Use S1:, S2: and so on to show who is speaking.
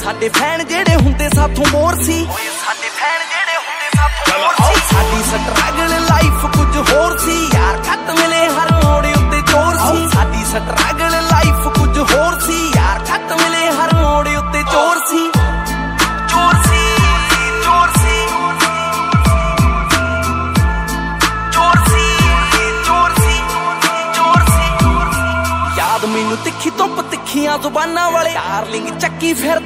S1: ਸਾਡੇ ਫੈਨ ਜਿਹੜੇ ਹੁੰਦੇ ਸਾਥੋਂ ਬੋਰ ਸੀ, ਸਾਡੇ ਫੈਨ ਜਿਹੜੇ ਹੁੰਦੇ ਸਾਥੋਂ ਬੋਰ ਸੀ। ਸਾਡੀ ਸਟਰਗਲ ਲਾਈਫ ਕੁਝ ਹੋਰ ਸੀ ਯਾਰ, ਖੱਤ ਮਿਲੇ ਹਰ ਮੋੜ ਉੱਤੇ ਚੋਰ ਸੀ। ਸਾਡੀ ਸਟਰਗਲ ਲਾਈਫ ਕੁਝ ਹੋਰ ਸੀ ਯਾਰ, ਖੱਤ ਮਿਲੇ ਹਰ ਮੋੜ ਉੱਤੇ ਚੋਰ ਸੀ, ਚੋਰ ਸੀ, ਚੋਰ ਸੀ, ਚੋਰ ਸੀ, ਚੋਰ ਸੀ, ਚੋਰ ਸੀ। ਯਾਦ ਮੈਨੂੰ ਤਿੱਖੀ ਧੁੱਪ ਤਿੱਖੀਆਂ ਜ਼ੁਬਾਨਾਂ ਵਾਲੇ ਡਾਰਲਿੰਗ ਚੱਕੀ ਫਿਰਦੇ